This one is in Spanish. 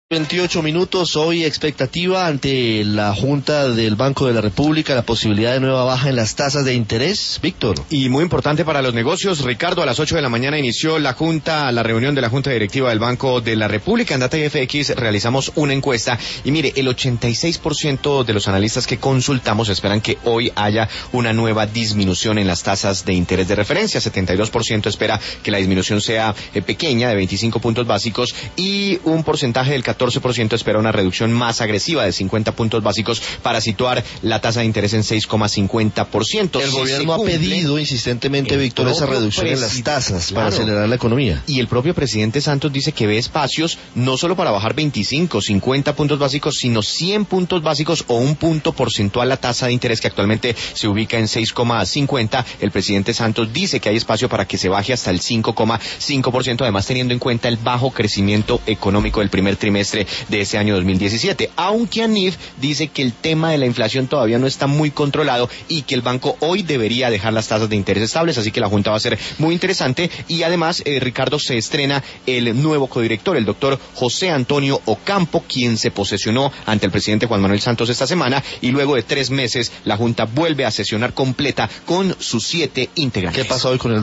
28 minutos, hoy expectativa ante la Junta del Banco de la República, la posibilidad de nueva baja en las tasas de interés, Víctor. Y muy importante para los negocios, Ricardo, a las 8 de la mañana inició la reunión de la Junta Directiva del Banco de la República. En Data FX realizamos una encuesta y mire, el 86% de los analistas que consultamos esperan que hoy haya una nueva disminución en las tasas de interés de referencia. 72% espera que la disminución sea pequeña, de 25 puntos básicos, y un porcentaje del 14% espera una reducción más agresiva de 50 puntos básicos para situar la tasa de interés en 6,50%. El gobierno ha pedido insistentemente, Víctor, esa reducción en las tasas para acelerar la economía. Y el propio presidente Santos dice que ve espacios no solo para bajar 25, 50 puntos básicos, sino 100 puntos básicos o un punto porcentual la tasa de interés, que actualmente se ubica en 6,50. El presidente Santos dice que hay espacio para que se baje hasta el 5,5%, además teniendo en cuenta el bajo crecimiento económico del primer trimestre de ese año 2017, aunque ANIF dice que el tema de la inflación todavía no está muy controlado y que el banco hoy debería dejar las tasas de interés estables, así que la Junta va a ser muy interesante. Y además, Ricardo, se estrena el nuevo codirector, el doctor José Antonio Ocampo, quien se posesionó ante el presidente Juan Manuel Santos esta semana, y luego de 3 meses la Junta vuelve a sesionar completa con sus 7 integrantes. ¿Qué pasa hoy con el